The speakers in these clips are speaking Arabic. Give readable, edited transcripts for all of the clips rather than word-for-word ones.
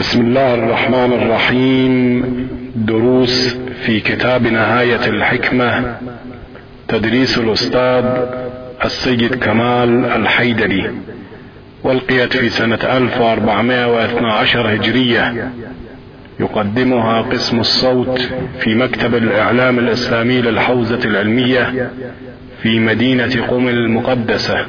بسم الله الرحمن الرحيم. دروس في كتاب نهاية الحكمة، تدريس الأستاذ السيد كمال الحيدري، والقيت في سنة 1412 هجرية. يقدمها قسم الصوت في مكتب الإعلام الإسلامي للحوزة العلمية في مدينة قم المقدسة.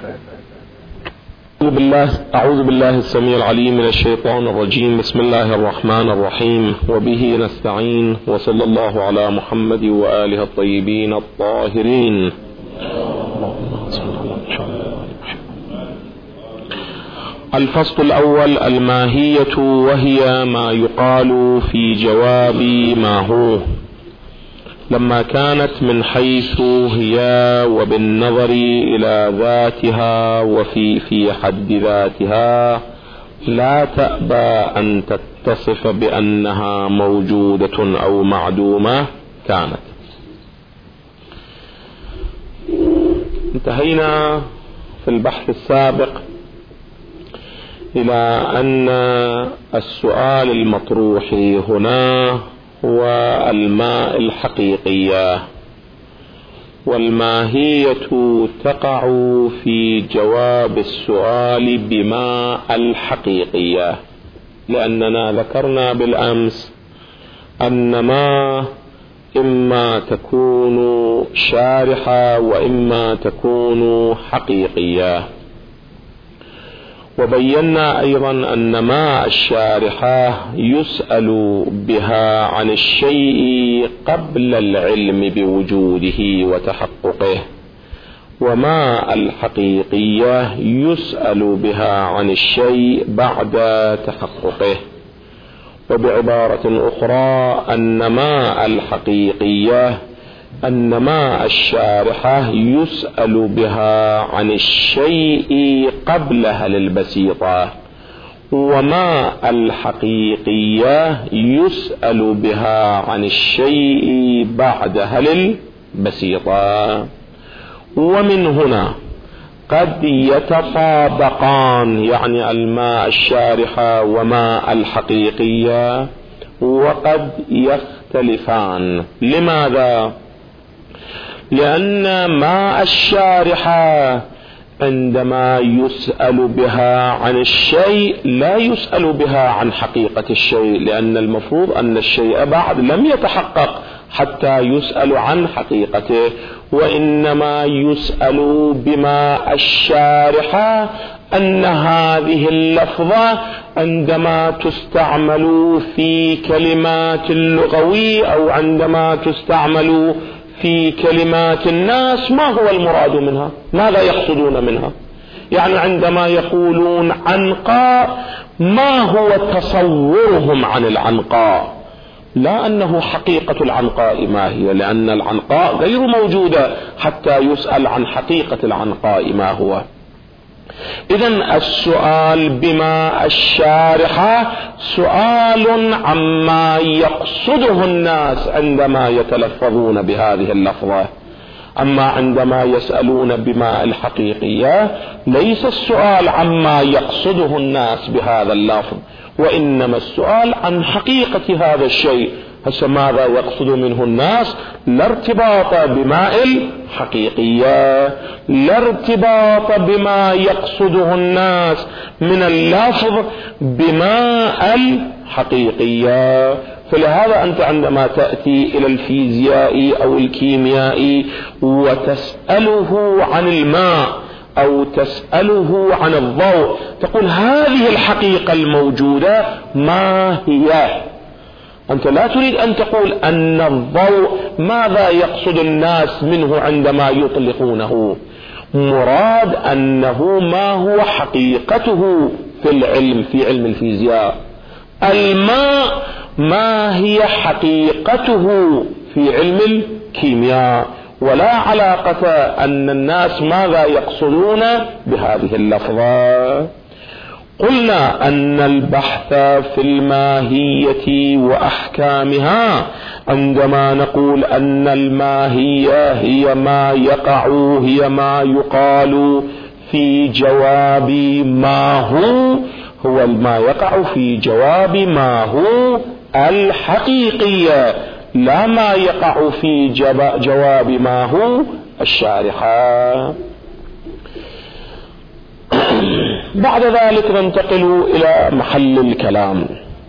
أعوذ بالله السميع العليم من الشيطان الرجيم. بسم الله الرحمن الرحيم، وبه نستعين، وصلى الله على محمد وآله الطيبين الطاهرين. الفصل الأول: الماهية، وهي ما يقال في جواب ما هو، لما كانت من حيث هي وبالنظر إلى ذاتها وفي حد ذاتها لا تأبى أن تتصف بأنها موجودة أو معدومة كانت. انتهينا في البحث السابق إلى أن السؤال المطروح هنا هو الماء الحقيقية، والماهية تقع في جواب السؤال بما الحقيقية، لأننا ذكرنا بالأمس أن ما إما تكون شارحة وإما تكون حقيقية، وبينا أيضا أن ما الشارحة يسأل بها عن الشيء قبل العلم بوجوده وتحققه، وما الحقيقية يسأل بها عن الشيء بعد تحققه. وبعبارة أخرى أن ما الحقيقية أن ما الشارحة يسأل بها عن الشيء قبلها للبسيطة، وما الحقيقية يسأل بها عن الشيء بعدها للبسيطة. ومن هنا قد يتطابقان، يعني الماء الشارحة وما الحقيقية، وقد يختلفان. لماذا؟ لأن ماء الشارحة عندما يسأل بها عن الشيء لا يسأل بها عن حقيقة الشيء، لأن المفروض أن الشيء بعد لم يتحقق حتى يسأل عن حقيقته، وإنما يسأل بما الشارحة أن هذه اللفظة عندما تستعمل في كلمات اللغوي أو عندما تستعمل في كلمات الناس ما هو المراد منها، ماذا يقصدون منها. يعني عندما يقولون عنقاء ما هو تصورهم عن العنقاء، لا أنه حقيقة العنقاء ما هي، لأن العنقاء غير موجودة حتى يسأل عن حقيقة العنقاء ما هو. إذن السؤال بما الشارحة سؤال عما يقصده الناس عندما يتلفظون بهذه اللفظة، أما عندما يسألون بما الحقيقية ليس السؤال عما يقصده الناس بهذا اللفظ، وإنما السؤال عن حقيقة هذا الشيء. هسه ماذا يقصد منه الناس؟ لا ارتباط بماء الحقيقية، لا ارتباط بما يقصده الناس من اللفظ بماء الحقيقية. فلهذا أنت عندما تأتي إلى الفيزيائي أو الكيميائي وتسأله عن الماء أو تسأله عن الضوء تقول هذه الحقيقة الموجودة ما هي؟ أنت لا تريد أن تقول أن الضوء ماذا يقصد الناس منه عندما يطلقونه، مراد أنه ما هو حقيقته في العلم، في علم الفيزياء. الماء ما هي حقيقته في علم الكيمياء، ولا علاقة أن الناس ماذا يقصدون بهذه اللفظة. قلنا أن البحث في الماهية وأحكامها، عندما نقول أن الماهية هي ما يقع، هي ما يقال في جواب ما هو، هو ما يقع في جواب ما هو الحقيقية، لا ما يقع في جواب ما هو الشارحة. بعد ذلك ننتقل إلى محل الكلام.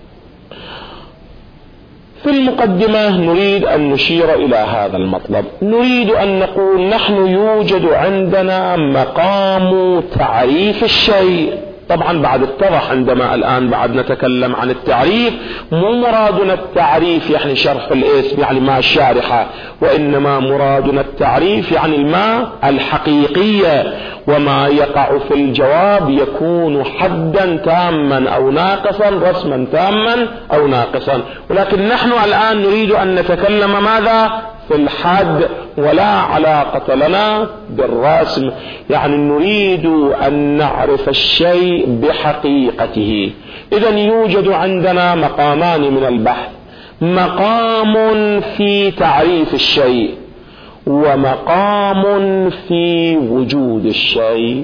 في المقدمة نريد أن نشير إلى هذا المطلب. نريد أن نقول نحن يوجد عندنا مقام تعريف الشيء. طبعا بعد اتضح عندما الآن بعد نتكلم عن التعريف، مو مرادنا التعريف يعني شرح الاسم يعني ما الشارحة، وإنما مرادنا التعريف يعني الماء الحقيقية، وما يقع في الجواب يكون حدا تاما أو ناقصا، رسما تاما أو ناقصا. ولكن نحن الآن نريد أن نتكلم ماذا؟ في الحد، ولا علاقة لنا بالرسم. يعني نريد أن نعرف الشيء بحقيقته. إذن يوجد عندنا مقامان من البحث: مقام في تعريف الشيء، ومقام في وجود الشيء.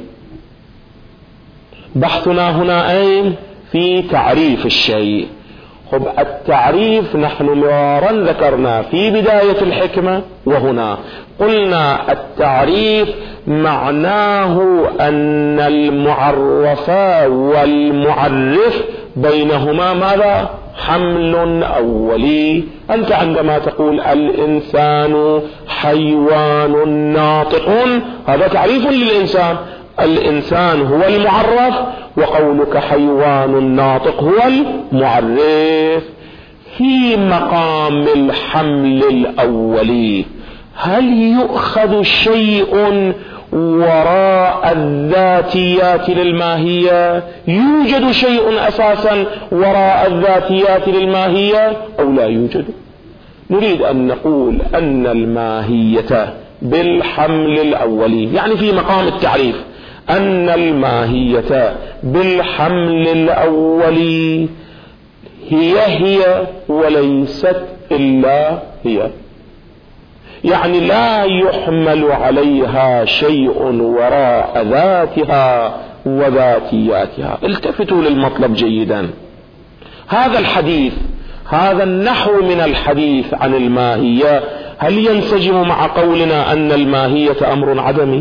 بحثنا هنا أين؟ في تعريف الشيء. التعريف نحن مرارا ذكرنا في بداية الحكمة وهنا قلنا التعريف معناه أن المعرف والمعرف بينهما ماذا؟ حمل أولي. أنت عندما تقول الإنسان حيوان ناطق، هذا تعريف للإنسان. الإنسان هو المعرف، وقولك حيوان ناطق هو المعرف. في مقام الحمل الأولي هل يؤخذ شيء وراء الذاتيات للماهية؟ يوجد شيء أساسا وراء الذاتيات للماهية أو لا يوجد؟ نريد أن نقول أن الماهية بالحمل الأولي، يعني في مقام التعريف أن الماهية بالحمل الأولي هي وليست إلا هي. يعني لا يحمل عليها شيء وراء ذاتها وذاتياتها. التفتوا للمطلب جيدا. هذا الحديث، هذا النحو من الحديث عن الماهية، هل ينسجم مع قولنا أن الماهية أمر عدمي؟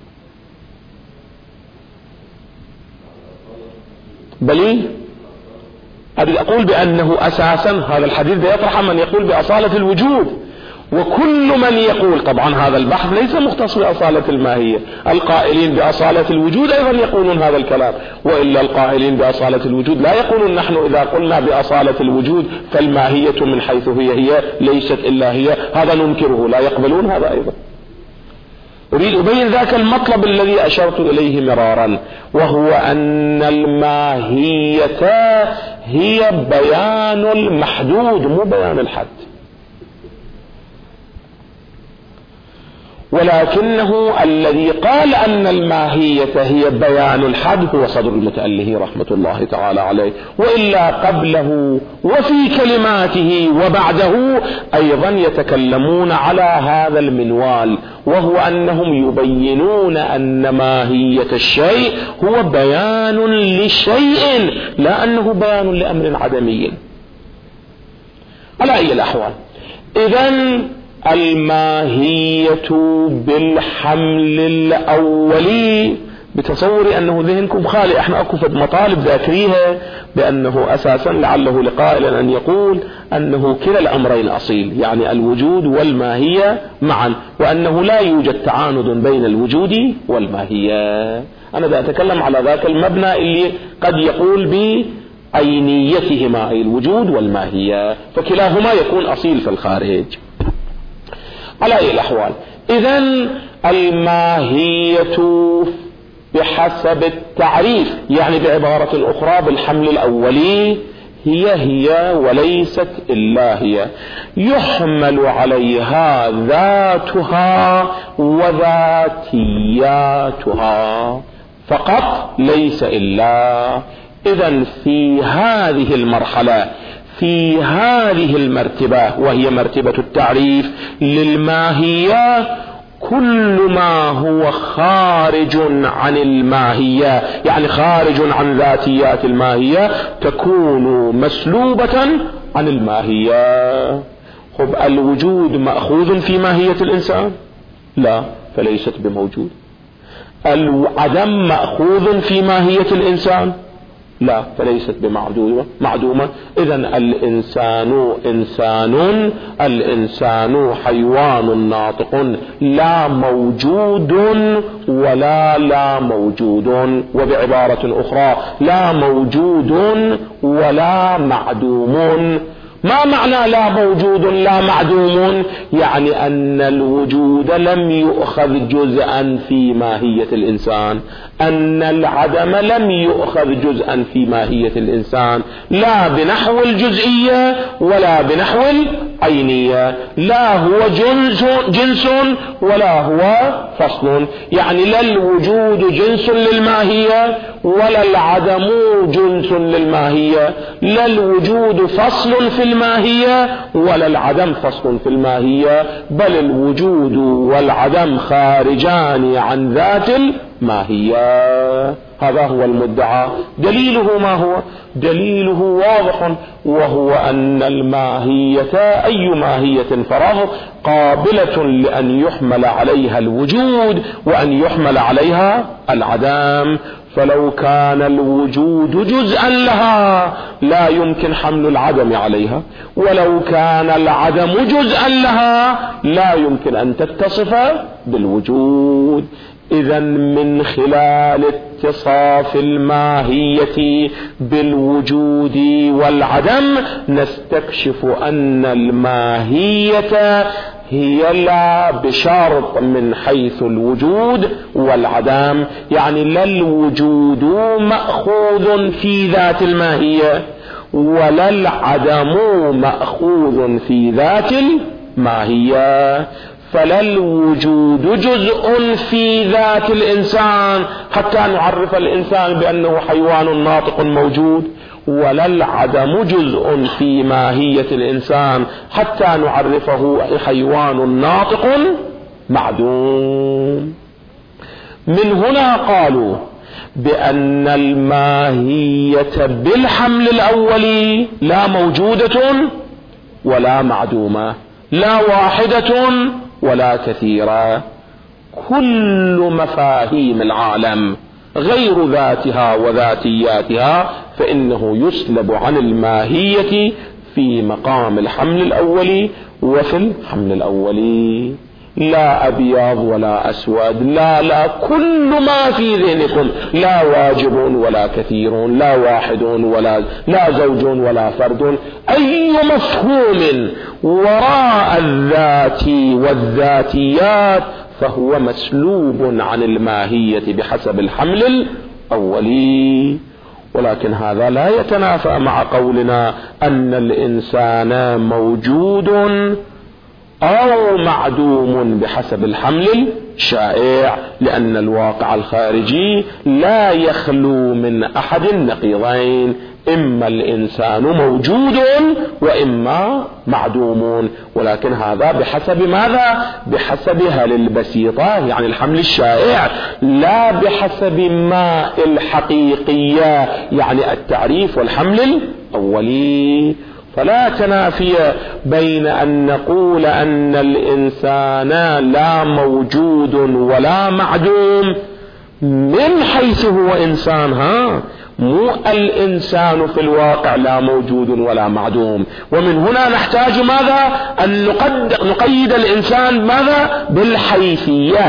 بل أقول بأنه أساسا هذا الحديث يطرح من يقول بأصالة الوجود، وكل من يقول، طبعا هذا البحث ليس مختص بأصالة الماهية، القائلين بأصالة الوجود أيضا يقولون هذا الكلام، وإلا القائلين بأصالة الوجود لا يقولون نحن إذا قلنا بأصالة الوجود فالماهية من حيث هي ليست إلا هي، هذا ننكره، لا يقبلون هذا أيضا. أريد أبين ذاك المطلب الذي أشرت إليه مرارا، وهو أن الماهية هي بيان المحدود مو بيان الحد، ولكنه الذي قال أن الماهية هي بيان الحد هو صدر المتأله رحمة الله تعالى عليه، وإلا قبله وفي كلماته وبعده أيضا يتكلمون على هذا المنوال، وهو أنهم يبينون أن ماهية الشيء هو بيان لشيء، لا أنه بيان لأمر عدمي. على أي الأحوال، إذن الماهية بالحمل الأولي، بتصوري أنه ذهنكم خالي، احنا اكو فد مطالب ذاكريها بأنه أساسا لعله لقائلا أن يقول أنه كلا الأمرين أصيل، يعني الوجود والماهية معا، وأنه لا يوجد تعاند بين الوجود والماهية. أنا دا أتكلم على ذاك المبنى اللي قد يقول بأينيتهما، أي الوجود والماهية، فكلاهما يكون أصيل في الخارج. على أي الأحوال، إذن الماهية بحسب التعريف، يعني بعبارة أخرى بالحمل الأولي، هي وليست إلا هي، يحمل عليها ذاتها وذاتياتها فقط، ليس إلا. إذن في هذه المرحلة، في هذه المرتبة وهي مرتبة التعريف للماهية، كل ما هو خارج عن الماهية، يعني خارج عن ذاتيات الماهية، تكون مسلوبة عن الماهية. خب الوجود مأخوذ في ماهية الإنسان؟ لا، فليست بموجود. العدم مأخوذ في ماهية الإنسان؟ لا، فليست معدومة. إذن الإنسان حيوان ناطق، لا موجود ولا لا موجود. وبعبارة أخرى، لا موجود ولا معدوم. ما معنى لا موجود لا معدوم؟ يعني أن الوجود لم يؤخذ جزءا في ماهية الإنسان، أن العدم لم يؤخذ جزءا في ماهية الإنسان، لا بنحو الجزئية ولا بنحو العينية، لا هو جنس ولا هو فصل. يعني لا الوجود جنس للماهية ولا العدم جنس للماهية، لا الوجود فصل في الماهية ولا العدم فصل في الماهية، بل الوجود والعدم خارجان عن ذات الماهية. هذا هو المدعى. دليله ما هو؟ دليله واضح، وهو أن الماهية أي ماهية فراغ قابلة لأن يحمل عليها الوجود وأن يحمل عليها العدم. فلو كان الوجود جزءا لها لا يمكن حمل العدم عليها، ولو كان العدم جزءا لها لا يمكن أن تتصف بالوجود. إذن من خلال اتصاف الماهية بالوجود والعدم نستكشف أن الماهية هي لا بشرط من حيث الوجود والعدم، يعني لا الوجود مأخوذ في ذات الماهية ولا العدم مأخوذ في ذات الماهية. فلا الوجود جزء في ذات الإنسان حتى نعرف الإنسان بأنه حيوان ناطق موجود، ولا العدم جزء في ماهية الإنسان حتى نعرفه حيوان ناطق معدوم. من هنا قالوا بأن الماهية بالحمل الأولي لا موجودة ولا معدومة، لا واحدة ولا كثيرة. كل مفاهيم العالم غير ذاتها وذاتياتها فإنه يسلب عن الماهية في مقام الحمل الأولي وفي الحمل الأولي. لا أبيض ولا أسود، لا كل ما في ذهنكم، لا واجب ولا كثير، لا واحد ولا لا زوج ولا فرد. أي مفهوم وراء الذات والذاتيات فهو مسلوب عن الماهية بحسب الحمل الأولي. ولكن هذا لا يتنافى مع قولنا أن الإنسان موجود أو معدوم بحسب الحمل الشائع، لأن الواقع الخارجي لا يخلو من أحد النقيضين، إما الإنسان موجود وإما معدوم. ولكن هذا بحسب ماذا؟ بحسب هل البسيطة، يعني الحمل الشائع، لا بحسب ما الحقيقية، يعني التعريف والحمل الأولي. فلا تنافي بين أن نقول أن الإنسان لا موجود ولا معدوم من حيث هو إنسان، مو الإنسان في الواقع لا موجود ولا معدوم. ومن هنا نحتاج ماذا؟ أن نقيد الإنسان ماذا؟ بالحيثية.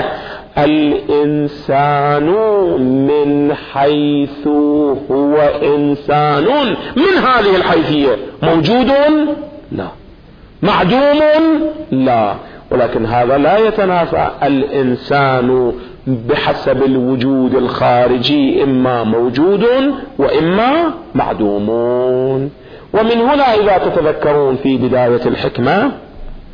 الإنسان من حيث هو إنسان من هذه الحيثية موجود؟ لا. معدوم؟ لا. ولكن هذا لا يتنافى. الإنسان بحسب الوجود الخارجي إما موجود وإما معدوم. ومن هنا إذا تتذكرون في بداية الحكمة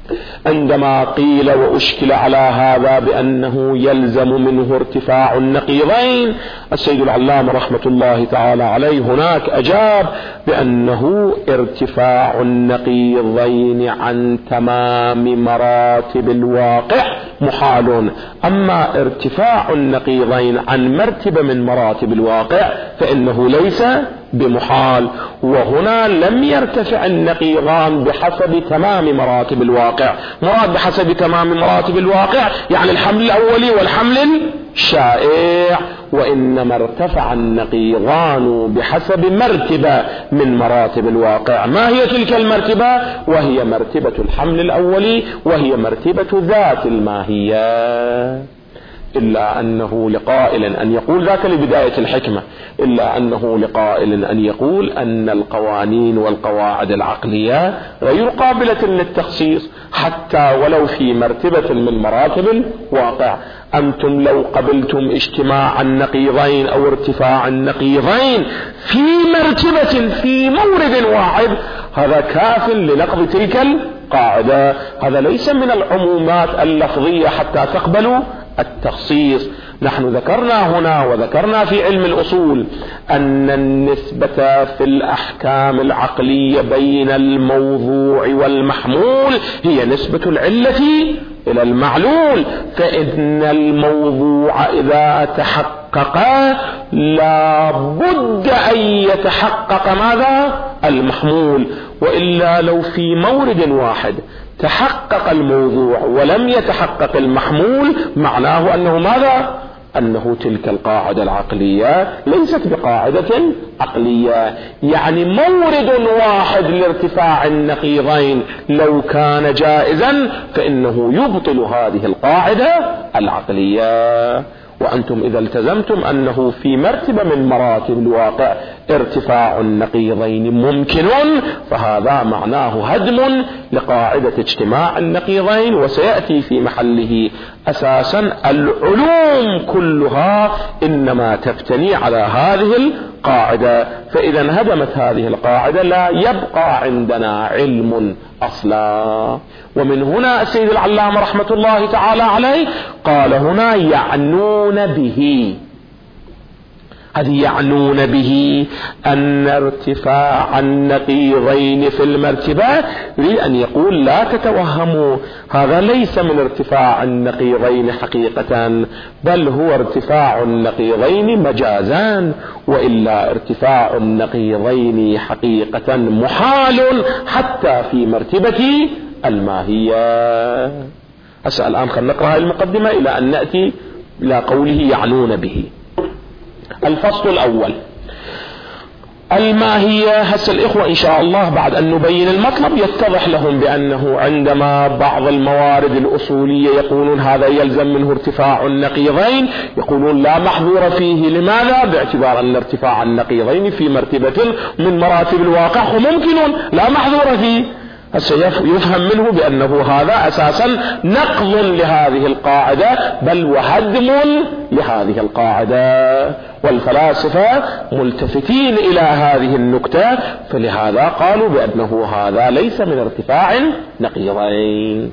عندما قيل وأشكل على هذا بأنه يلزم منه ارتفاع النقيضين، السيد العلامة رحمة الله تعالى عليه هناك أجاب بأنه ارتفاع النقيضين عن تمام مراتب الواقع محال، أما ارتفاع النقيضين عن مرتبة من مراتب الواقع فإنه ليس بمحال. وهنا لم يرتفع النقيضان بحسب تمام مراتب الواقع. مراد بحسب تمام مراتب الواقع يعني الحمل الأولي والحمل الشائع، وإنما ارتفع النقيضان بحسب مرتبة من مراتب الواقع. ما هي تلك المرتبة؟ وهي مرتبة الحمل الأولي، وهي مرتبة ذات الماهية. إلا أنه لقائل أن يقول ذاك لبداية الحكمة، إلا أنه لقائل أن يقول أن القوانين والقواعد العقلية غير قابلة للتخصيص حتى ولو في مرتبة من مراتب الواقع. أنتم لو قبلتم اجتماع النقيضين أو ارتفاع النقيضين في مرتبة في مورد واحد، هذا كاف لنقض تلك القاعدة. هذا ليس من العمومات اللفظية حتى تقبلوا التخصيص. نحن ذكرنا هنا وذكرنا في علم الأصول أن النسبة في الأحكام العقلية بين الموضوع والمحمول هي نسبة العلة إلى المعلول، فإن الموضوع إذا تحقق لا بد أن يتحقق ماذا؟ المحمول. وإلا لو في مورد واحد تحقق الموضوع ولم يتحقق المحمول معناه أنه ماذا؟ أنه تلك القاعدة العقلية ليست بقاعدة عقلية. يعني مورد واحد لارتفاع النقيضين لو كان جائزا فإنه يبطل هذه القاعدة العقلية. وأنتم إذا التزمتم أنه في مرتبة من مراتب الواقع ارتفاع النقيضين ممكن، فهذا معناه هدم لقاعدة اجتماع النقيضين، وسيأتي في محله أساسا العلوم كلها إنما تبتني على هذه القاعدة. فإذا هدمت هذه القاعدة لا يبقى عندنا علم أصلا. ومن هنا السيد العلامة رحمة الله تعالى عليه قال هنا يعنون به، هذه يعنون به أن ارتفاع النقيضين في المرتبات، لأن يقول لا تتوهموا هذا ليس من ارتفاع النقيضين حقيقة، بل هو ارتفاع النقيضين مجازا، وإلا ارتفاع النقيضين حقيقة محال حتى في مرتبة الماهية. أسأل الآن خلينا نقرأ المقدمة إلى أن نأتي إلى قوله يعنون به. الفصل الأول الماهية. هسه الإخوة إن شاء الله بعد أن نبين المطلب يتضح لهم بأنه عندما بعض الموارد الأصولية يقولون هذا يلزم منه ارتفاع النقيضين، يقولون لا محظور فيه. لماذا؟ باعتبار أن ارتفاع النقيضين في مرتبة من مراتب الواقع وممكن لا محظور فيه. يفهم منه بأنه هذا أساسا نقض لهذه القاعدة بل وهدم لهذه القاعدة، والفلاسفة ملتفتين إلى هذه النكتة، فلهذا قالوا بأنه هذا ليس من ارتفاع نقيضين.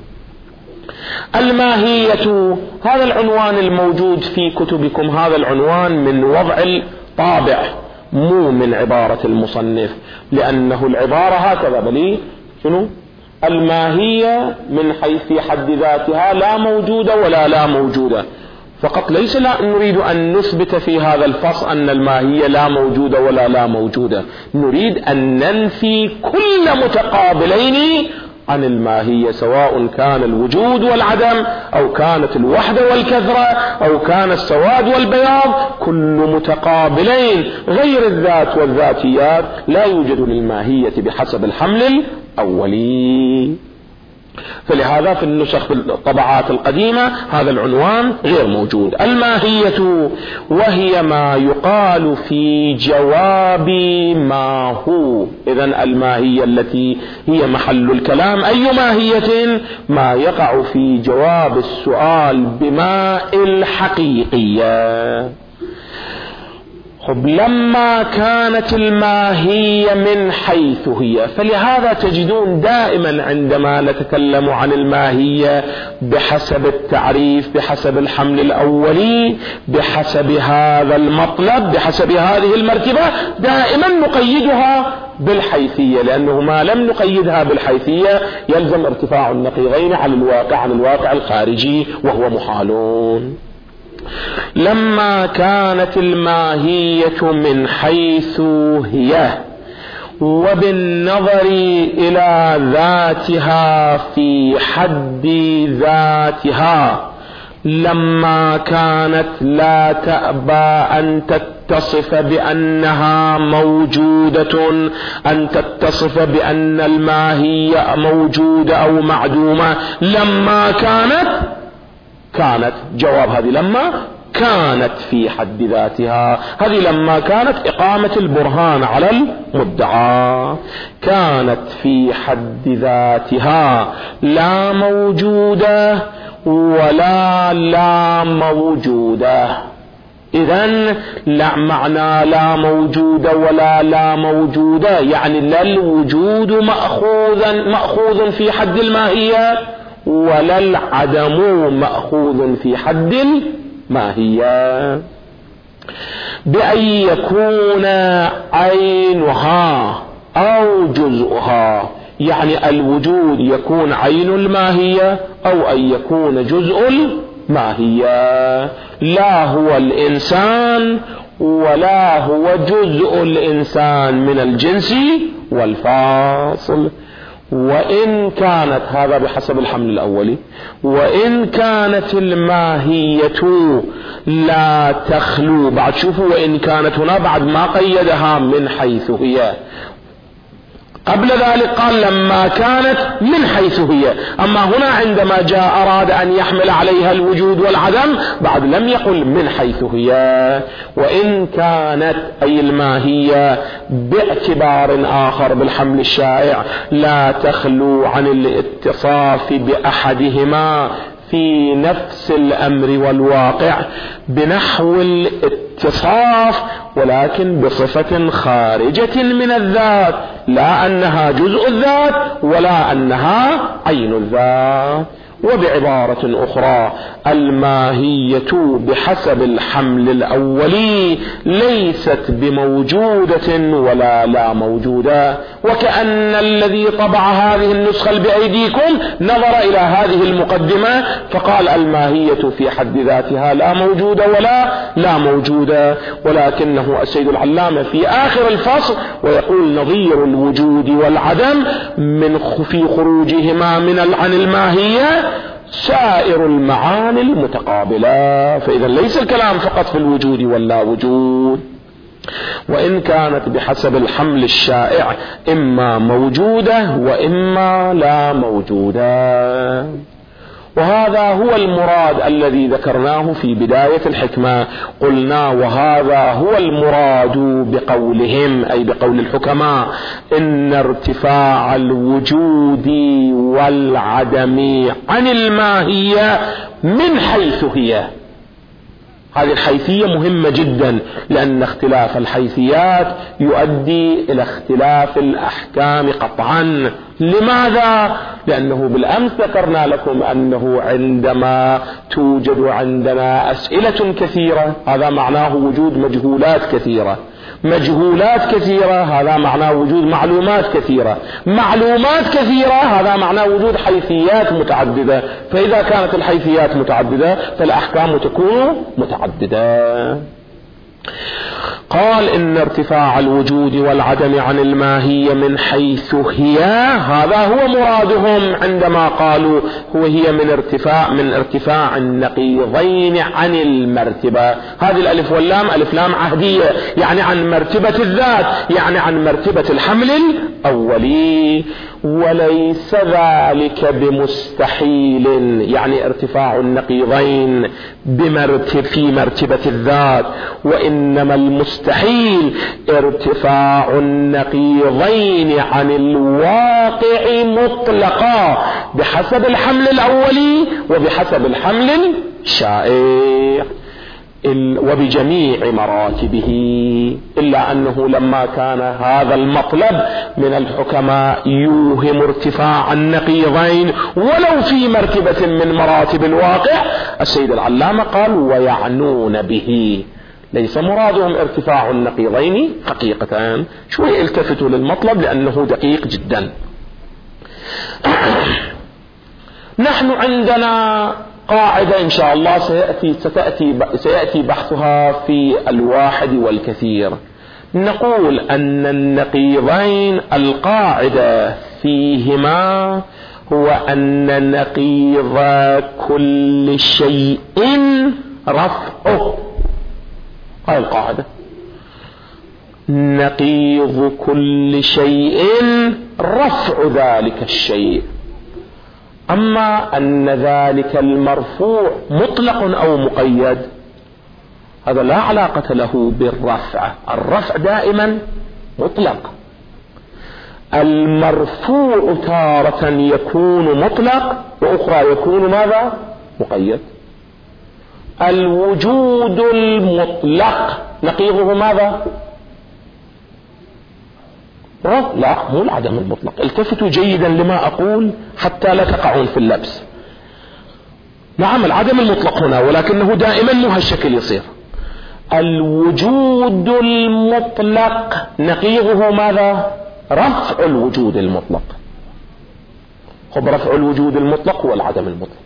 الماهية هذا العنوان الموجود في كتبكم، هذا العنوان من وضع الطابع مو من عبارة المصنف، لأنه العبارة هكذا بلي شنو؟ الماهية من حيث حد ذاتها لا موجودة ولا لا موجودة فقط، ليس لا نريد أن نثبت في هذا الفصل أن الماهية لا موجودة ولا لا موجودة، نريد أن ننفي كل متقابلين عن الماهية، سواء كان الوجود والعدم أو كانت الوحدة والكثرة أو كان السواد والبياض، كل متقابلين غير الذات والذاتيات لا يوجد للماهية بحسب الحمل الأولي. فلهذا في النسخ الطبعات القديمة هذا العنوان غير موجود. الماهية وهي ما يقال في جواب ما هو. إذن الماهية التي هي محل الكلام أي ماهية؟ ما يقع في جواب السؤال بما الحقيقية. لما كانت الماهية من حيث هي، فلهذا تجدون دائما عندما نتكلم عن الماهية بحسب التعريف، بحسب الحمل الأولي، بحسب هذا المطلب، بحسب هذه المرتبة، دائما نقيدها بالحيثية، لأنه ما لم نقيدها بالحيثية يلزم ارتفاع النقيضين عن الواقع الخارجي، وهو محالون. لما كانت الماهية من حيث هي وبالنظر إلى ذاتها في حد ذاتها، لما كانت لا تأبى أن تتصف بأنها موجودة، أن تتصف بأن الماهية موجودة أو معدومة، لما كانت جواب هذه لما كانت في حد ذاتها، هذه لما كانت إقامة البرهان على المدعى، كانت في حد ذاتها لا موجودة ولا لا موجودة. إذن لا معنى لا موجودة ولا لا موجودة يعني لا الوجود مأخوذ في حد الماهية ولا العدم مأخوذ في حد الماهية، بأن يكون عينها أو جزءها، يعني الوجود يكون عين الماهية أو أن يكون جزء الماهية، لا هو الإنسان ولا هو جزء الإنسان من الجنس والفاصل. وإن كانت، هذا بحسب الحمل الأولي، وإن كانت الماهية لا تخلو، بعد شوفوا وإن كانت هنا بعد ما قيدها من حيث هي، قبل ذلك قال لما كانت من حيث هي، أما هنا عندما جاء أراد أن يحمل عليها الوجود والعدم بعد لم يقل من حيث هي. وإن كانت أي الماهية باعتبار آخر بالحمل الشائع لا تخلو عن الاتصاف بأحدهما في نفس الأمر والواقع بنحو الاتصاف، ولكن بصفة خارجة من الذات، لا أنها جزء الذات ولا أنها عين الذات. وبعبارة أخرى الماهية بحسب الحمل الأولي ليست بموجودة ولا لا موجودة، وكأن الذي طبع هذه النسخة بأيديكم نظر إلى هذه المقدمة فقال الماهية في حد ذاتها لا موجودة ولا لا موجودة، ولكنه السيد العلامة في آخر الفصل ويقول نظير الوجود والعدم في خروجهما عن الماهية سائر المعاني المتقابلة، فإذا ليس الكلام فقط في الوجود واللا وجود. وإن كانت بحسب الحمل الشائع إما موجودة وإما لا موجودة. وهذا هو المراد الذي ذكرناه في بداية الحكمة، قلنا وهذا هو المراد بقولهم أي بقول الحكماء إن ارتفاع الوجود والعدم عن الماهية من حيث هي. هذه الحيثية مهمة جدا، لأن اختلاف الحيثيات يؤدي إلى اختلاف الأحكام قطعا. لماذا؟ لأنه بالأمس ذكرنا لكم أنه عندما توجد عندنا أسئلة كثيرة هذا معناه وجود مجهولات كثيرة، مجهولات كثيرة هذا معناه وجود معلومات كثيرة، معلومات كثيرة هذا معناه وجود حيثيات متعددة، فإذا كانت الحيثيات متعددة فالأحكام تكون متعددة. قال إن ارتفاع الوجود والعدم عن الماهية من حيث هي، هذا هو مرادهم عندما قالوا هي من ارتفاع النقيضين عن المرتبة. هذه الألف واللام ألف لام عهدية، يعني عن مرتبة الذات، يعني عن مرتبة الحمل الأولي. وليس ذلك بمستحيل، يعني ارتفاع النقيضين في مرتبة الذات، وإنما المستحيل ارتفاع النقيضين عن الواقع مطلقا بحسب الحمل الأولي وبحسب الحمل الشائع. وبجميع مراتبه، إلا أنه لما كان هذا المطلب من الحكماء يوهم ارتفاع النقيضين ولو في مرتبة من مراتب الواقع، السيد العلامة قال ويعنون به، ليس مرادهم ارتفاع النقيضين حقيقة. شوي التفتوا للمطلب لأنه دقيق جدا. نحن عندنا قاعدة إن شاء الله سيأتي بحثها في الواحد والكثير. نقول أن النقيضين القاعدة فيهما هو أن نقيض كل شيء رفعه. هاي القاعدة، نقيض كل شيء رفع ذلك الشيء. أما أن ذلك المرفوع مطلق أو مقيد هذا لا علاقة له بالرفع، الرفع دائما مطلق. المرفوع تارة يكون مطلق وأخرى يكون ماذا؟ مقيد. الوجود المطلق نقيضه ماذا؟ لا، مو العدم المطلق. التفتوا جيدا لما أقول حتى لا تقعون في اللبس. نعم العدم المطلق هنا، ولكنه دائما مو هالشكل يصير. الوجود المطلق نقيضه ماذا؟ رفع الوجود المطلق. خب رفع الوجود المطلق هو العدم المطلق.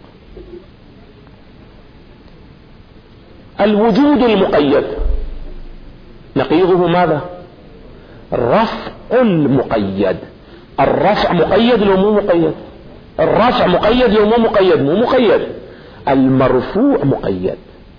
الوجود المقيد نقيضه ماذا؟ رفع المقيد. الرفع مقيد لو مو مقيد؟ الرفع مقيد لو مو مقيد؟ مو مقيد. المرفوع مقيد.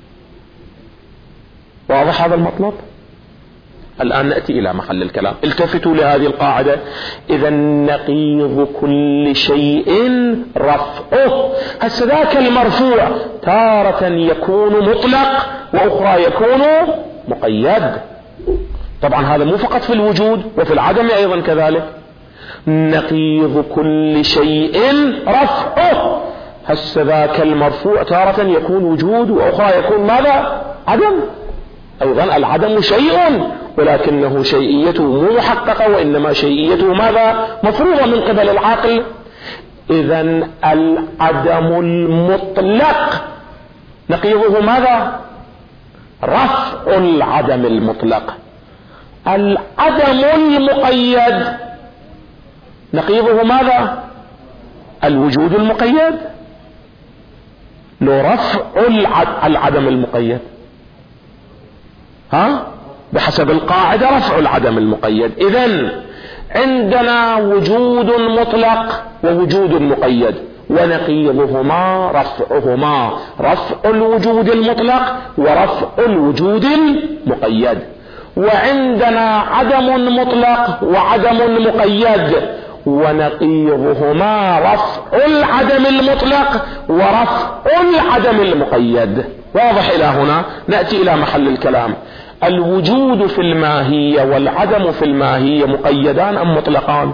واضح هذا المطلب؟ الآن نأتي إلى محل الكلام. التفتوا لهذه القاعدة. إذا نقيض كل شيء رفعه. هسه ذاك المرفوع تارة يكون مطلق وأخرى يكون مقيد. طبعا هذا مو فقط في الوجود وفي العدم أيضا كذلك. نقيض كل شيء رفعه. هسه ذاك المرفوع تارة يكون وجود وأخرى يكون ماذا؟ عدم. أيضا العدم شيء ولكنه شيئيته مو محققة، وإنما شيئيته ماذا؟ مفروضة من قبل العاقل. إذا العدم المطلق نقيضه ماذا؟ رفع العدم المطلق. العدم المقيد نقيضه ماذا؟ الوجود المقيد. لو رفع العدم المقيد، بحسب القاعدة رفع العدم المقيد. إذن عندنا وجود مطلق ووجود مقيد، ونقيضهما رفعهما، رفع الوجود المطلق ورفع الوجود المقيد. وعندنا عدم مطلق وعدم مقيد، ونقيضهما رفع العدم المطلق ورفع العدم المقيد. واضح إلى هنا؟ نأتي إلى محل الكلام. الوجود في الماهية والعدم في الماهية مقيدان أم مطلقان؟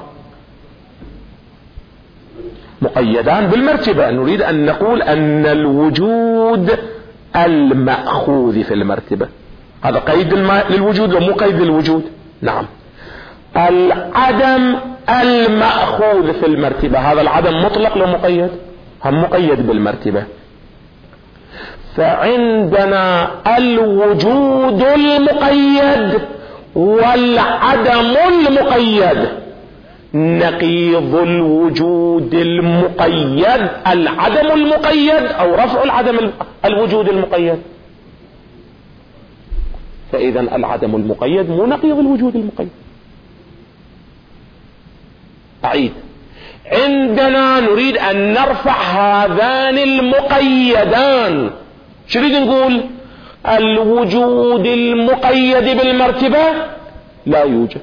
مقيدان بالمرتبة. نريد أن نقول أن الوجود المأخوذ في المرتبة، هذا قيد للوجود ومو قيد للوجود. نعم. العدم المأخوذ في المرتبة، هذا العدم مطلق لو مقيد؟ هم مقيد بالمرتبة. فعندنا الوجود المقيد والعدم المقيد. نقيض الوجود المقيد العدم المقيد أو رفع الوجود المقيد. فإذا العدم المقيد مو نقيض الوجود المقيد. أعيد. عندنا نريد أن نرفع هذان المقيدان. شو نريد نقول؟ الوجود المقيد بالمرتبة لا يوجد،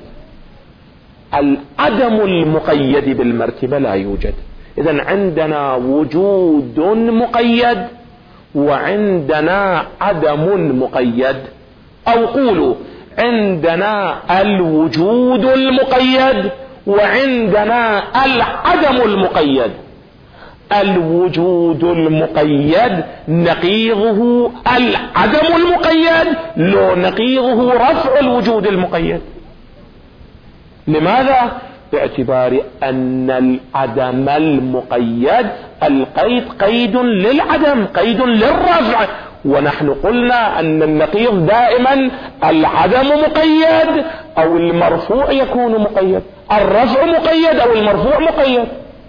العدم المقيد بالمرتبة لا يوجد. إذن عندنا وجود مقيد وعندنا عدم مقيد، أو قولوا عندنا الوجود المقيد وعندنا العدم المقيد. الوجود المقيد نقيضه العدم المقيد، لو نقيضه رفع الوجود المقيد. لماذا؟ باعتبار أن العدم المقيد القيد قيد للعدم، قيد للرفع، ونحن قلنا أن النقيض دائما العدم مقيد أو المرفوع يكون مقيد، الرفع مقيد أو المرفوع مقيد.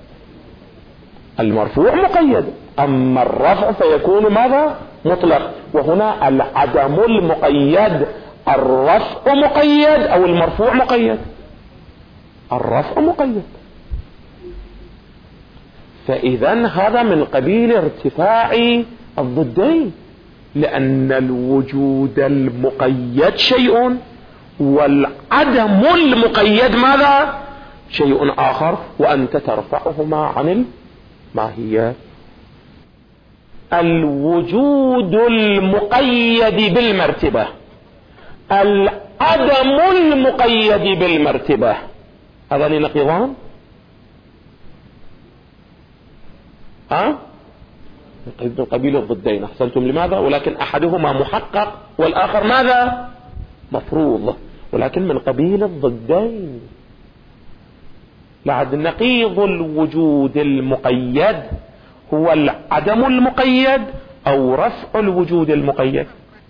المرفوع مقيد، أما الرفع فيكون ماذا؟ مطلق. وهنا العدم المقيد الرفع مقيد أو المرفوع مقيد؟ الرفع مقيد. فإذا هذا من قبيل ارتفاع الضدين، لأن الوجود المقيد شيء والعدم المقيد ماذا؟ شيء آخر، وأنت ترفعهما عن الماهية. الوجود المقيد بالمرتبة، العدم المقيد بالمرتبة، هذان نقيضان؟ من قبيل الضدين. أحسنتم. لماذا؟ ولكن أحدهما محقق والآخر ماذا؟ مفروض، ولكن من قبيل الضدين. بعد نقيض الوجود المقيد هو العدم المقيد أو رفع الوجود المقيد.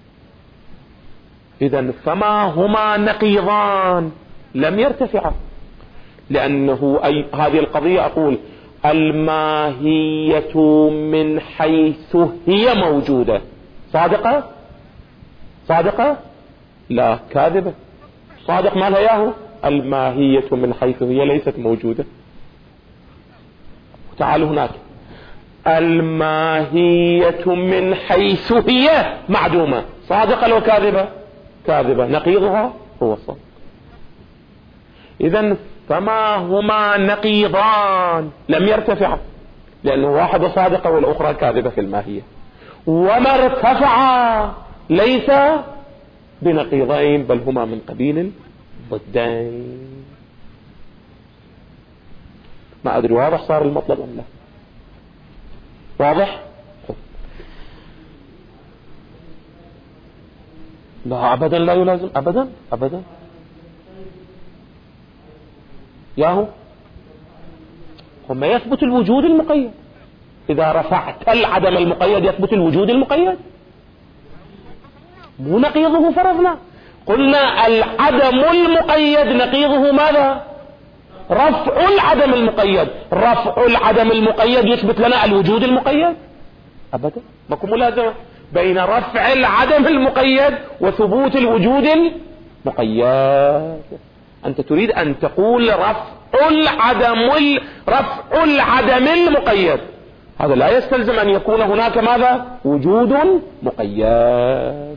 إذن فما هما نقيضان لم يرتفعا، لأنه هذه القضية أقول الماهية من حيث هي موجودة صادقة؟ صادقة؟ لا، كاذبة. صادق ما لها ياهو؟ الماهية من حيث هي ليست موجودة. تعالوا هناك، الماهية من حيث هي معدومة، صادقة لو كاذبة؟ كاذبة. نقيضها هو الصادق. إذن فما هما نقيضان لم يرتفعا، لأنه واحدة صادقة والأخرى كاذبة في الماهية، وما ارتفعا ليس بنقيضين بل هما من قبيل الضدين. ما أدري واضح صار المطلب أم لا؟ واضح؟ لا أبدا، لا يلازم أبدا أبدا. ياهو هم يثبت الوجود المقيد، إذا رفعت العدم المقيد يثبت الوجود المقيد، مو نقيضه. فرضنا قلنا العدم المقيد نقيضه ماذا؟ رفع العدم المقيد. رفع العدم المقيد يثبت لنا الوجود المقيد؟ أبدا، ماكو ملازمة بين رفع العدم المقيد وثبوت الوجود المقيد. أنت تريد أن تقول رفع العدم المقيد، هذا لا يستلزم أن يكون هناك ماذا؟ وجود مقيد.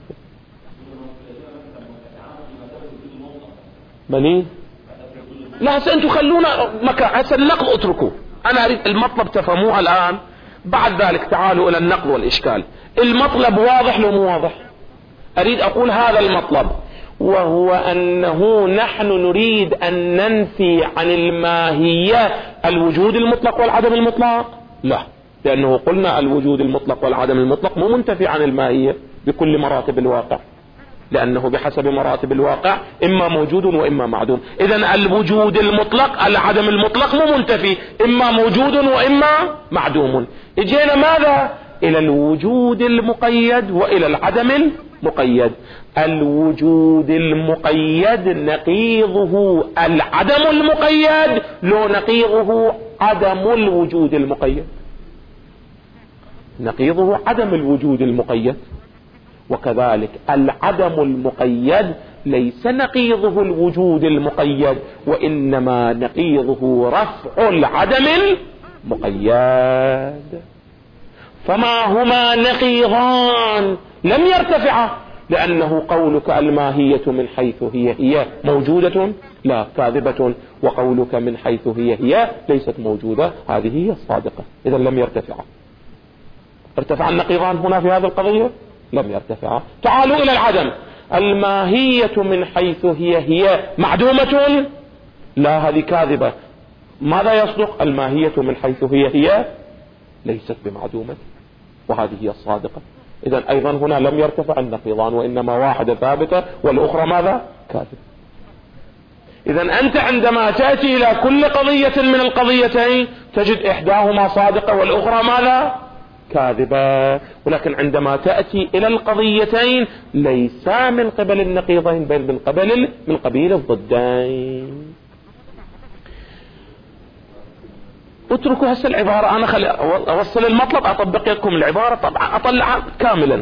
بني لا، أنتم خلونا مكان هسه النقض اتركوا، أنا أريد المطلب تفهموه الآن، بعد ذلك تعالوا إلى النقض والإشكال. المطلب واضح لو مو واضح؟ أريد أقول هذا المطلب، وهو أنه نحن نريد أن ننفي عن الماهية الوجود المطلق والعدم المطلق. لا، لأنه قلنا الوجود المطلق والعدم المطلق مو منتفي عن الماهية بكل مراتب الواقع، لأنه بحسب مراتب الواقع إما موجود وإما معدوم. إذن الوجود المطلق العدم المطلق مو منتفي، إما موجود وإما معدوم. اجينا ماذا؟ إلى الوجود المقيد وإلى العدم المقيد. الوجود المقيد نقيضه العدم المقيد، لو نقيضه عدم الوجود المقيد. نقيضه عدم الوجود المقيد، وكذلك العدم المقيد ليس نقيضه الوجود المقيد، وإنما نقيضه رفع العدم المقيد. فما هما نقيضان لم يرتفعا، لأنه قولك الماهية من حيث هي موجودة، لا، كاذبة، وقولك من حيث هي ليست موجودة، هذه هي الصادقة. إذا لم يرتفعا. ارتفع النقيضان هنا في هذه القضية؟ لم يرتفعا. تعالوا إلى العدم. الماهية من حيث هي معدومة، لا، هذه كاذبة. ماذا يصدق؟ الماهية من حيث هي ليست بمعدومة، وهذه هي الصادقة. إذن أيضا هنا لم يرتفع النقيضان، وإنما واحدة ثابتة والأخرى ماذا؟ كاذبة. إذن أنت عندما تأتي إلى كل قضية من القضيتين تجد إحداهما صادقة والأخرى ماذا؟ كاذبة. ولكن عندما تأتي إلى القضيتين ليس من قبل النقيضين بل من قبيل الضدين. اتركوا هسه العبارة، أنا خلي أوصل المطلب أطبق لكم العبارة طبعا أطلع كاملا.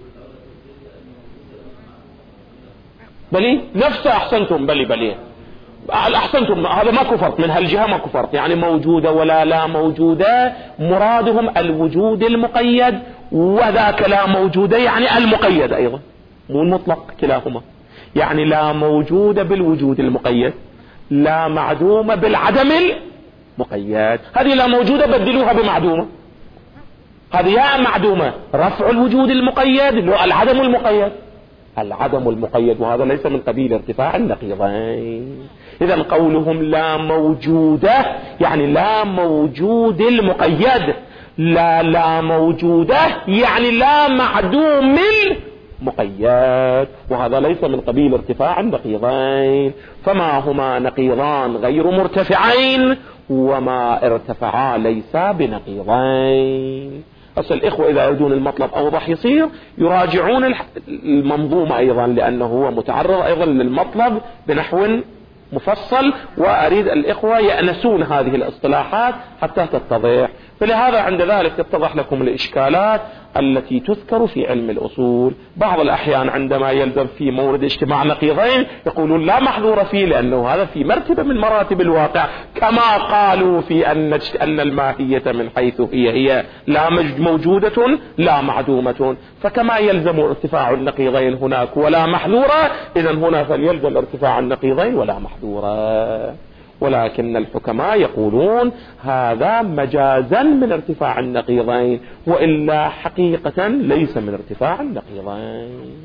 بلي نفسه أحسنتم، بلي أحسنتم، هذا ما كفرت من هالجهة، ما كفرت يعني موجودة ولا لا موجودة، مرادهم الوجود المقيد، وذاك لا موجودة يعني المقيد أيضا مو المطلق كلاهما، يعني لا موجودة بالوجود المقيد، لا معدومة بالعدم المقيد. هذه لا موجودة بدلوها بمعدومة، هذه يا معدومة رفع الوجود المقيد لو العدم المقيد، العدم المقيد، وهذا ليس من قبيل ارتفاع النقيضين. إذا قولهم لا موجودة يعني لا موجود المقيد، لا موجودة يعني لا معدوم المقيد، وهذا ليس من قبيل ارتفاع النقيضين. فما هما نقيضان غير مرتفعين، وما ارتفعا ليس بنقيضين. أصل الإخوة إذا يريدون المطلب أوضح يصير يراجعون المنظومة أيضا، لأنه هو متعرض أيضا للمطلب بنحو مفصل، وأريد الإخوة يأنسون هذه الاصطلاحات حتى تتضح. فلهذا عند ذلك تتضح لكم الإشكالات التي تذكر في علم الأصول. بعض الأحيان عندما يلزم في مورد اجتماع نقيضين يقولون لا محظور فيه، لأنه هذا في مرتبة من مراتب الواقع، كما قالوا في أن الماهية من حيث هي لا موجودة لا معدومة، فكما يلزم ارتفاع النقيضين هناك ولا محظورة، إذن هنا فليلزم ارتفاع النقيضين ولا محظورة. ولكن الحكماء يقولون هذا مجازا من ارتفاع النقيضين، وإلا حقيقة ليس من ارتفاع النقيضين.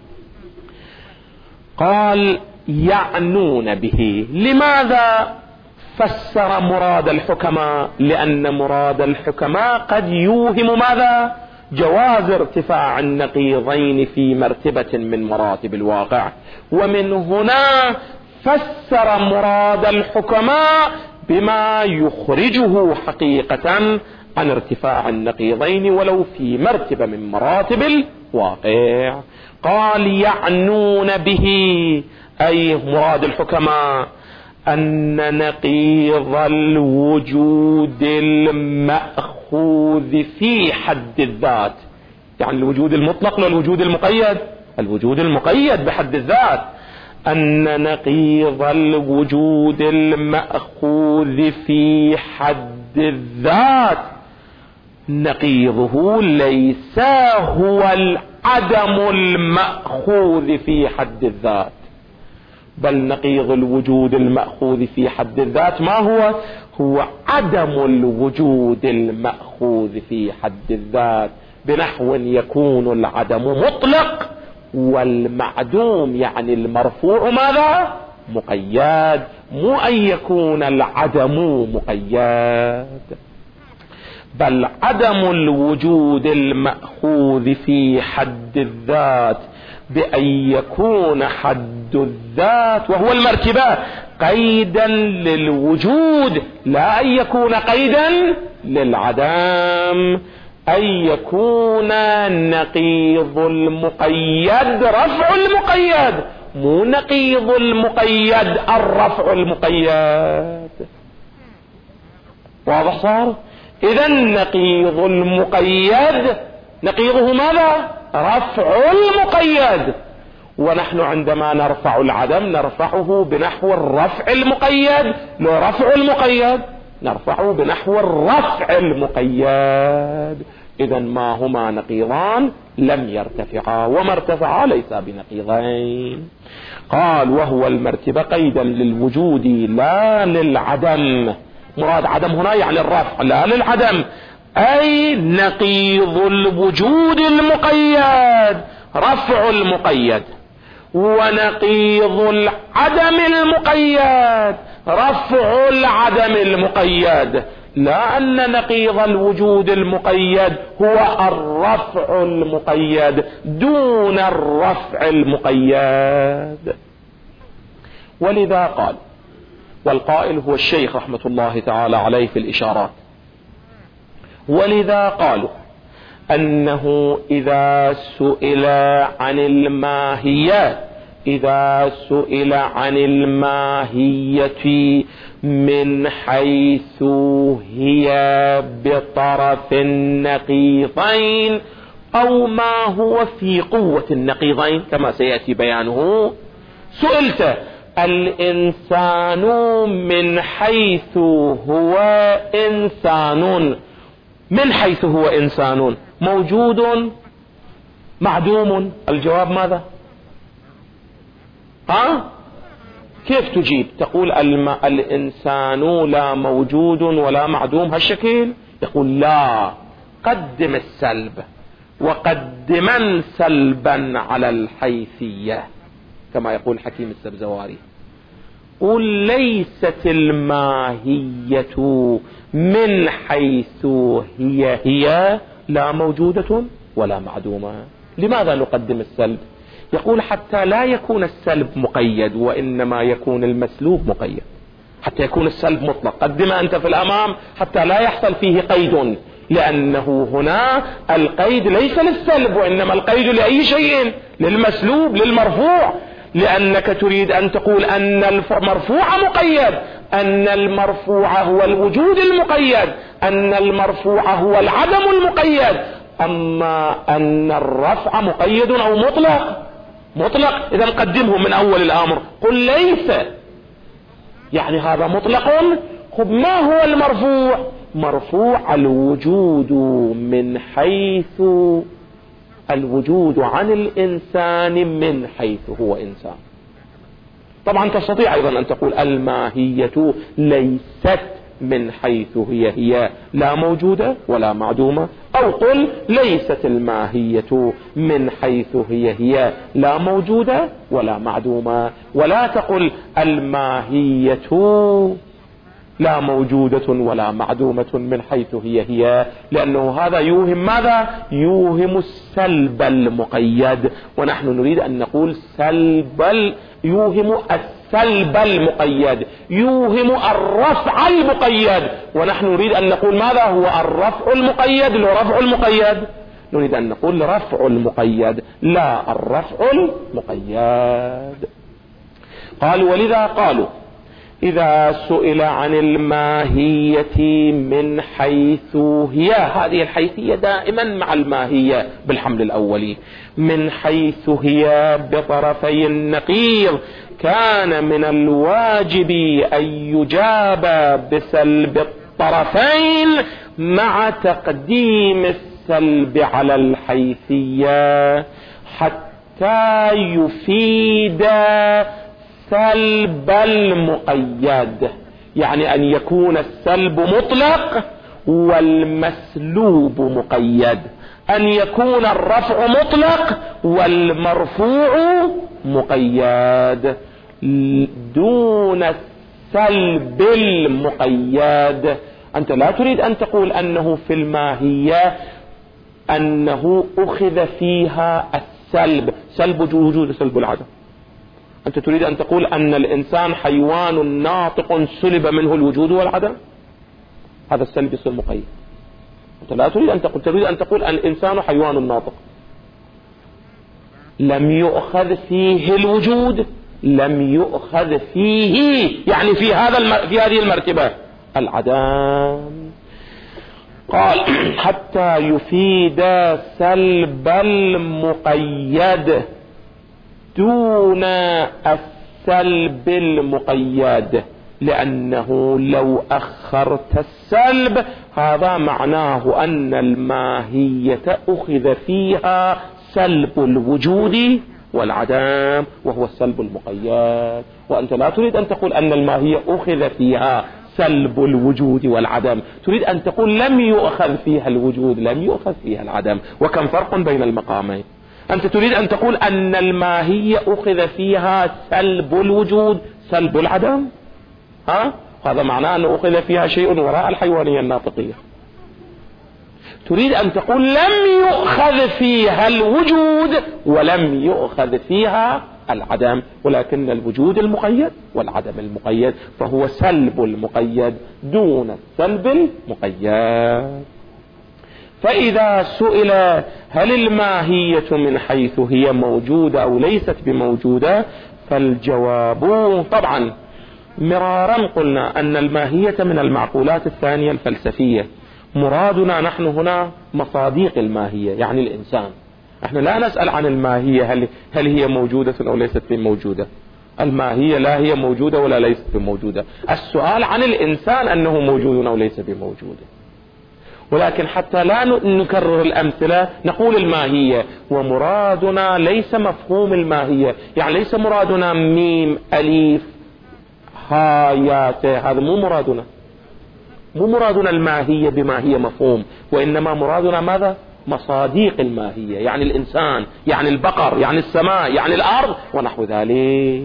قال يعنون به. لماذا فسر مراد الحكماء؟ لأن مراد الحكماء قد يوهم ماذا؟ جواز ارتفاع النقيضين في مرتبة من مراتب الواقع، ومن هنا فسر مراد الحكماء بما يخرجه حقيقة عن ارتفاع النقيضين ولو في مرتبة من مراتب الواقع. قال يعنون به أي مراد الحكماء أن نقيض الوجود المأخوذ في حد الذات، يعني الوجود المطلق للوجود المقيد، الوجود المقيد بحد الذات، أن نقيض الوجود المأخوذ في حد الذات نقيضه ليس هو العدم المأخوذ في حد الذات، بل نقيض الوجود المأخوذ في حد الذات ما هو؟ هو عدم الوجود المأخوذ في حد الذات، بنحو يكون العدم مطلق والمعدوم يعني المرفوع ماذا؟ مقيد، مو أن يكون العدم مقيد، بل عدم الوجود المأخوذ في حد الذات بأن يكون حد الذات وهو المرتبة قيدا للوجود، لا أن يكون قيدا للعدم، أن يكون نقيض المقيد رفع المقيد، مو نقيض المقيد الرفع المقيد. واضح صار؟ إذا نقيض المقيد نقيضه ماذا؟ رفع المقيد، ونحن عندما نرفع العدم نرفعه بنحو الرفع المقيد، لو رفع المقيد نرفعه بنحو الرفع المقيد. إذا ما هما نقيضان لم يرتفعا، وما ارتفعا ليس بنقيضين. قال وهو المرتبة قيدا للوجود لا للعدم، مراد عدم هنا يعني الرفع لا للعدم، أي نقيض الوجود المقيد رفع المقيد، ونقيض العدم المقيد رفع العدم المقيد، لا أن نقيض الوجود المقيد هو الرفع المقيد دون الرفع المقيد. ولذا قال، والقائل هو الشيخ رحمة الله تعالى عليه في الإشارات، ولذا قالوا أنه إذا سئل عن الماهية، إذا سئل عن الماهية من حيث هي بطرف النقيضين أو ما هو في قوة النقيضين كما سيأتي بيانه، سئلت الإنسان من حيث هو إنسان، من حيث هو إنسان موجود معدوم، الجواب ماذا؟ كيف تجيب؟ تقول الإنسان لا موجود ولا معدوم هالشكل؟ يقول لا، قدم السلب وقدما سلبا على الحيثية كما يقول حكيم السبزواري. قل ليست الماهية من حيث هي لا موجودة ولا معدومة. لماذا نقدم السلب؟ يقول حتى لا يكون السلب مقيد وإنما يكون المسلوب مقيد، حتى يكون السلب مطلق. قدم أنت في الأمام حتى لا يحصل فيه قيد، لأنه هنا القيد ليس للسلب وإنما القيد لأي شيء، للمسلوب للمرفوع، لأنك تريد أن تقول أن المرفوع مقيد، أن المرفوع هو الوجود المقيد، أن المرفوع هو العدم المقيد، أما أن الرفع مقيد أو مطلق. إذا قدمه من أول الأمر، قل ليس، يعني هذا مطلق. خب ما هو المرفوع؟ مرفوع الوجود من حيث الوجود عن الإنسان من حيث هو إنسان. طبعا تستطيع أيضا أن تقول الماهية ليست من حيث هي لا موجودة ولا معدومة، أو قل ليست الماهية من حيث هي لا موجودة ولا معدومة، ولا تقل الماهية لا موجودة ولا معدومة من حيث هي، لأنه هذا يوهم ماذا؟ يوهم السلب المقيد، ونحن نريد أن نقول يوهم السلب المقيد، يوهم الرفع المقيد، ونحن نريد أن نقول ماذا هو الرفع المقيد؟ الرفع المقيد نريد أن نقول رفع المقيد لا الرفع المقيد. قالوا ولذا قالوا إذا سئل عن الماهية من حيث هي، هذه الحيثية دائما مع الماهية بالحمل الأولي، من حيث هي بطرفي النقيض، كان من الواجب أن يجاب بسلب الطرفين مع تقديم السلب على الحيثية حتى يفيد سلب المقيد، يعني أن يكون السلب مطلق والمسلوب مقيد، أن يكون الرفع مطلق والمرفوع مقيد دون السلب المقيد. أنت لا تريد أن تقول أنه في الماهية أنه أخذ فيها السلب، سلب وجود سلب العدم. أنت تريد أن تقول أن الإنسان حيوان ناطق سلب منه الوجود والعدم، هذا السلب يصير مقيد. أنت لا تريد أن تقول، تريد أن تقول أن الإنسان حيوان ناطق لم يؤخذ فيه الوجود، لم يؤخذ فيه يعني في هذه المرتبة العدم. قال حتى يفيد سلب المقيد دون السلب المقيد، لأنه لو أخرت السلب هذا معناه أن الماهية أخذ فيها سلب الوجود والعدم وهو السلب المقيد، وأنت لا تريد أن تقول أن الماهية أخذ فيها سلب الوجود والعدم، تريد أن تقول لم يؤخذ فيها الوجود لم يؤخذ فيها العدم. وكم فرق بين المقامين؟ أنت تريد أن تقول أن الماهية أخذ فيها سلب الوجود سلب العدم، هذا معناه أنه أخذ فيها شيء وراء الحيوانية الناطقية. تريد أن تقول لم يؤخذ فيها الوجود ولم يؤخذ فيها العدم، ولكن الوجود المقيد والعدم المقيد، فهو سلب المقيد دون السلب المقيد. فإذا سئل هل الماهية من حيث هي موجودة أو ليست بموجودة، فالجواب طبعا مرارا قلنا أن الماهية من المعقولات الثانية الفلسفية. مرادنا نحن هنا مصاديق الماهية، يعني الإنسان. احنا لا نسأل عن الماهية هل هي موجودة أو ليست بموجودة. الماهية لا هي موجودة ولا ليست بموجودة، السؤال عن الإنسان أنه موجود أو ليس بموجود. ولكن حتى لا نكرر الأمثلة نقول الماهية، ومرادنا ليس مفهوم الماهية، يعني ليس مرادنا ميم أليف ها يا ت، هذا مو مرادنا. مو مرادنا الماهية بما هي مفهوم، وإنما مرادنا ماذا؟ مصاديق الماهية، يعني الإنسان، يعني البقر، يعني السماء، يعني الأرض ونحو ذلك.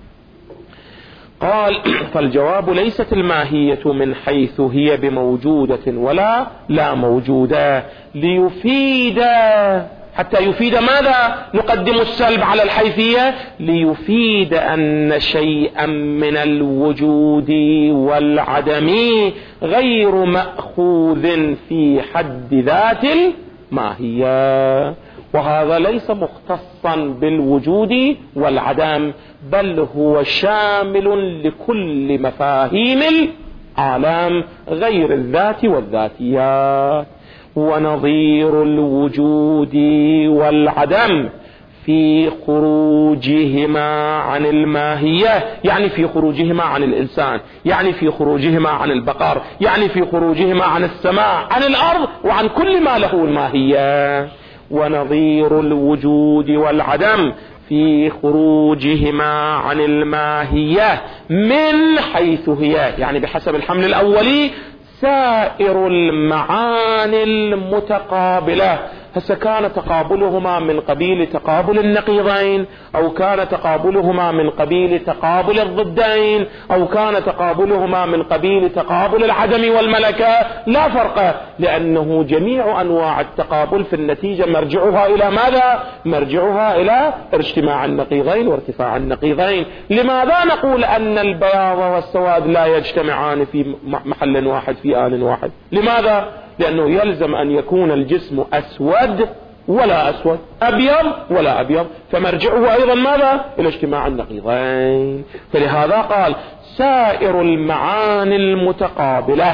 قال فالجواب ليست الماهية من حيث هي بموجودة ولا لا موجودة، ليفيد، حتى يفيد ماذا؟ نقدم السلب على الحيثية، ليفيد أن شيئا من الوجود والعدم غير مأخوذ في حد ذات الماهية. وهذا ليس مختصا بالوجود والعدم، بل هو شامل لكل مفاهيم العالم غير الذات والذاتيات. ونظير الوجود والعدم في خروجهما عن الماهية، يعني في خروجهما عن الإنسان، يعني في خروجهما عن البقر، يعني في خروجهما عن السماء، عن الأرض، وعن كل ما له الماهية. ونظير الوجود والعدم في خروجهما عن الماهية من حيث هي، يعني بحسب الحمل الأولي، سائر المعاني المتقابلة. هسه كان تقابلهما من قبيل تقابل النقيضين، أو كان تقابلهما من قبيل تقابل الضدين، أو كان تقابلهما من قبيل تقابل العدم والملكة، لا فرق، لأنه جميع أنواع التقابل في النتيجة مرجعها إلى ماذا؟ مرجعها إلى اجتماع النقيضين وارتفاع النقيضين. لماذا نقول أن البياض والسواد لا يجتمعان في محل واحد في آن واحد؟ لماذا؟ لأنه يلزم أن يكون الجسم أسود ولا أسود، أبيض ولا أبيض، فمرجعه أيضا ماذا؟ إلى اجتماع النقيضين. فلهذا قال سائر المعاني المتقابلة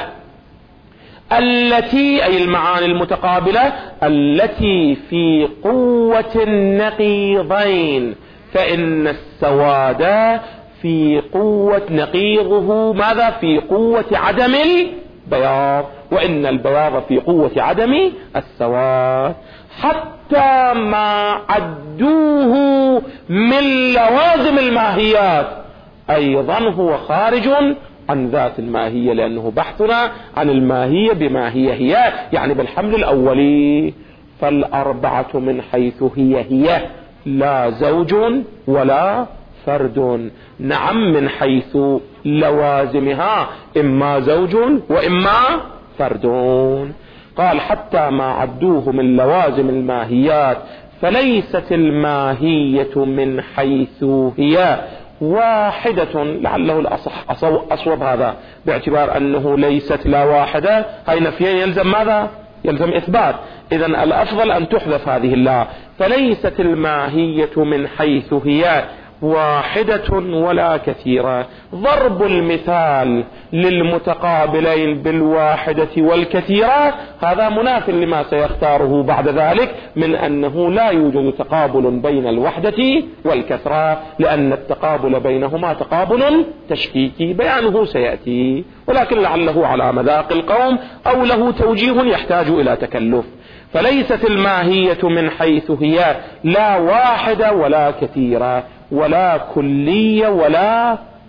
التي، أي المعاني المتقابلة التي في قوة النقيضين، فإن السواد في قوة نقيضه ماذا؟ في قوة عدم البياض، وإن البياض في قوة عدم السواد، حتى ما عدوه من لوازم الماهيات أيضا هو خارج عن ذات الماهية، لأنه بحثنا عن الماهية بما هي يعني بالحمل الأولي. فالأربعة من حيث هي لا زوج ولا فرد، نعم من حيث لوازمها إما زوج وإما فردون. قال حتى ما عدوه من لوازم الماهيات، فليست الماهية من حيث هي واحدة. لعله الأصح أصوب هذا، باعتبار أنه ليست لا واحدة، هاي نفيين يلزم ماذا؟ يلزم إثبات. إذن الأفضل أن تحذف هذه اللا. فليست الماهية من حيث هي واحدة ولا كثيرة. ضرب المثال للمتقابلين بالواحدة والكثيرة هذا مناف لما سيختاره بعد ذلك من أنه لا يوجد تقابل بين الوحدة والكثرة، لأن التقابل بينهما تقابل تشكيكي، بيانه سيأتي، ولكن لعله على مذاق القوم أو له توجيه يحتاج إلى تكلف. فليست الماهية من حيث هي لا واحدة ولا كثيرة ولا كلية ولا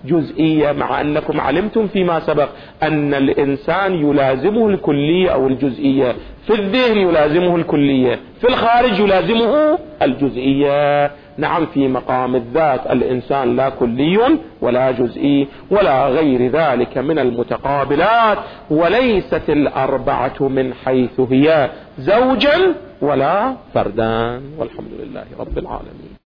جزئية، مع أنكم علمتم فيما سبق أن الإنسان يلازمه الكلية أو الجزئية، في الذهن يلازمه الكلية، في الخارج يلازمه الجزئية. نعم، في مقام الذات الإنسان لا كلي ولا جزئي ولا غير ذلك من المتقابلات، وليست الأربعة من حيث هي زوجا ولا فردان. والحمد لله رب العالمين.